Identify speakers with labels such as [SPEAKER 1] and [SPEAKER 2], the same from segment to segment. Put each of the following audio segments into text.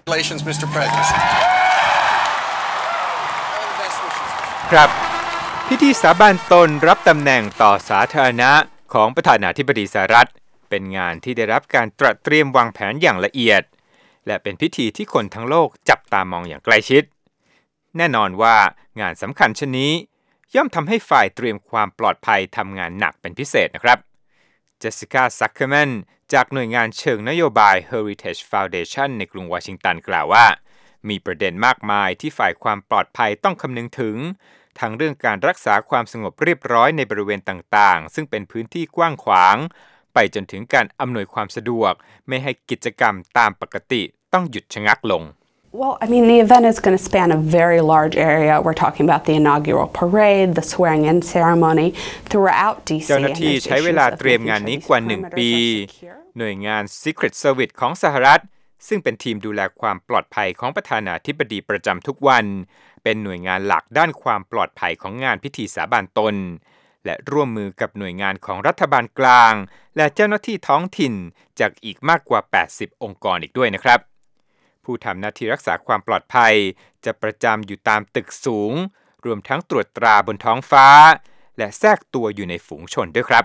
[SPEAKER 1] Congratulations, Mr. President.
[SPEAKER 2] ครับพิธีสาบานตนรับตำแหน่งต่อสาธารณะของประธานาธิบดีสหรัฐเป็นงานที่ได้รับการตระเตรียมวางแผนอย่างละเอียดและเป็นพิธีที่คนทั้งโลกจับตามองอย่างใกล้ชิดแน่นอนว่างานสำคัญเช่นนี้ย่อมทำให้ฝ่ายเตรียมความปลอดภัยทำงานหนักเป็นพิเศษนะครับเจสสิก้า ซักเคอร์แมนจากหน่วยงานเชิงนโยบาย Heritage Foundation ในกรุงวอชิงตันกล่าวว่ามีประเด็นมากมายที่ฝ่ายความปลอดภัยต้องคำนึงถึงทั้งเรื่องการรักษาความสงบเรียบร้อยในบริเวณต่างๆซึ่งเป็นพื้นที่กว้างขวางไปจนถึงการอำนวยความสะดวกไม่ให้กิจกรรมตามปกติต้องหยุดชะงักลง
[SPEAKER 3] Well, I mean, the event is going to span a very large area. We're talking about the inaugural parade, the swearing-in ceremony throughout D.C.
[SPEAKER 2] เจ้าหน้าที่ใช้เวลาเตรียมงานนี้กว่า1 ปีหน่วยงาน Secret Service ของสหรัฐซึ่งเป็นทีมดูแลความปลอดภัยของประธานาธิบดีประจำทุกวันเป็นหน่วยงานหลักด้านความปลอดภัยของงานพิธีสาบานตนและร่วมมือกับหน่วยงานของรัฐบาลกลางและเจ้าหน้าที่ท้องถิ่นจากอีกมากกว่า80องค์กรอีกด้วยนะครับผู้ทำหน้าที่รักษาความปลอดภัยจะประจำอยู่ตามตึกสูงรวมทั้งตรวจตราบนท้องฟ้าและแทรกตัวอยู่ในฝูงชนด้วยครับ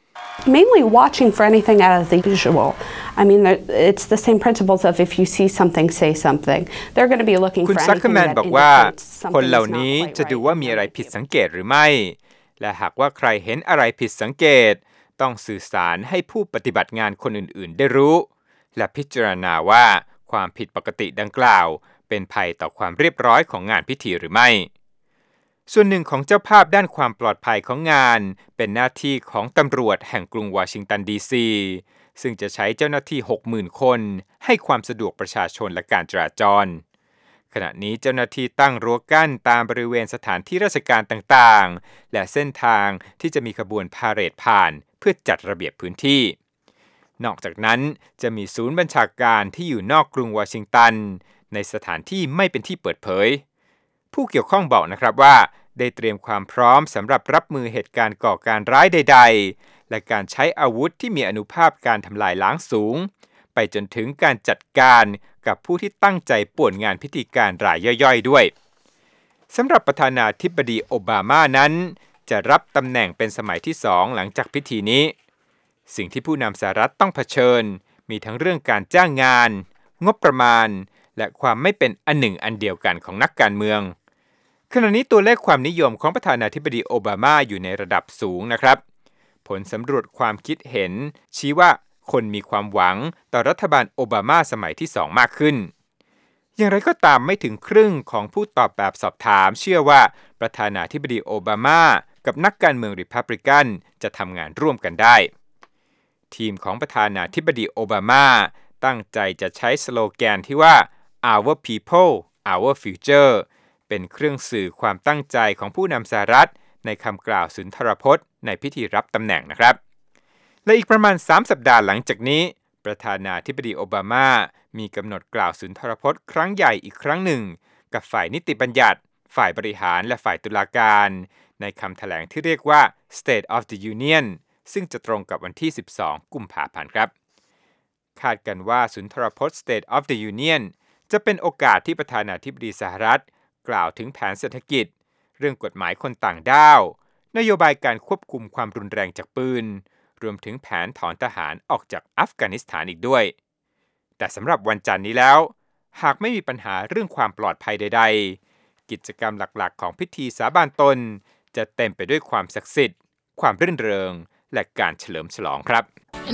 [SPEAKER 3] Mainly watching for anything out of the usual. I mean, it's the same principles of if you see something, say something. They're going to be looking for anything that indicates something is not quite right.
[SPEAKER 2] จะดูว่ามีอะไรผิดสังเกตหรือไม่และหากว่าใครเห็นอะไรผิดสังเกตต้องสื่อสารให้ผู้ปฏิบัติงานคนอื่นๆได้รู้และพิจารณาว่าความผิดปกติดังกล่าวเป็นภัยต่อความเรียบร้อยของงานพิธีหรือไม่ส่วนหนึ่งของเจ้าภาพด้านความปลอดภัยของงานเป็นหน้าที่ของตำรวจแห่งกรุงวอชิงตันดีซีซึ่งจะใช้เจ้าหน้าที่ 60,000 คนให้ความสะดวกประชาชนและการจราจรขณะนี้เจ้าหน้าที่ตั้งรั้วกั้นตามบริเวณสถานที่ราชการต่างๆและเส้นทางที่จะมีขบวนพาเหรดผ่านเพื่อจัดระเบียบพื้นที่นอกจากนั้นจะมีศูนย์บัญชาการที่อยู่นอกกรุงวอชิงตันในสถานที่ไม่เป็นที่เปิดเผยผู้เกี่ยวข้องบอกนะครับว่าได้เตรียมความพร้อมสำหรับรับมือเหตุการณ์ก่อการร้ายใดๆและการใช้อาวุธที่มีอานุภาพการทำลายล้างสูงไปจนถึงการจัดการกับผู้ที่ตั้งใจป่วนงานพิธีการรายย่อยๆด้วยสำหรับประธานาธิบดีโอบามานั้นจะรับตำแหน่งเป็นสมัยที่2หลังจากพิธีนี้สิ่งที่ผู้นำสหรัฐต้องเผชิญมีทั้งเรื่องการจ้างงานงบประมาณและความไม่เป็นอันหนึ่งอันเดียวกันของนักการเมืองขณะนี้ตัวเลขความนิยมของประธานาธิบดีโอบามาอยู่ในระดับสูงนะครับผลสำรวจความคิดเห็นชี้ว่าคนมีความหวังต่อรัฐบาลโอบามาสมัยที่2มากขึ้นอย่างไรก็ตามไม่ถึงครึ่งของผู้ตอบแบบสอบถามเชื่อว่าประธานาธิบดีโอบามากับนักการเมืองริพับลิกันจะทำงานร่วมกันได้ทีมของประธานาธิบดีโอบามาตั้งใจจะใช้สโลแกนที่ว่า Our People, Our Future เป็นเครื่องสื่อความตั้งใจของผู้นำสหรัฐในคำกล่าวสุนทรพจน์ในพิธีรับตำแหน่งนะครับและอีกประมาณ3 สัปดาห์หลังจากนี้ประธานาธิบดีโอบามามีกำหนดกล่าวสุนทรพจน์ครั้งใหญ่อีกครั้งหนึ่งกับฝ่ายนิติบัญญัติฝ่ายบริหารและฝ่ายตุลาการในคำแถลงที่เรียกว่า State of the Unionซึ่งจะตรงกับวันที่12กุมภาพันธ์ครับคาดกันว่าสุนทรพจน์ State of the Union จะเป็นโอกาสที่ประธานาธิบดีสหรัฐกล่าวถึงแผนเศรษฐกิจเรื่องกฎหมายคนต่างด้าวนโยบายการควบคุมความรุนแรงจากปืนรวมถึงแผนถอนทหารออกจากอัฟกานิสถานอีกด้วยแต่สำหรับวันจันทร์นี้แล้วหากไม่มีปัญหาเรื่องความปลอดภัยใดๆกิจกรรมหลักๆของพิธีสาบานตนจะเต็มไปด้วยความศักดิ์สิทธิ์ความรื่นเริงและการเฉลิมฉลองครับ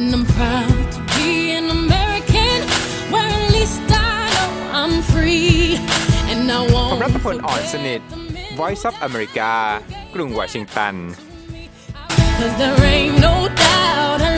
[SPEAKER 2] ผมรัตพล อ่อนสนิท Voice of America กรุงวอชิงตัน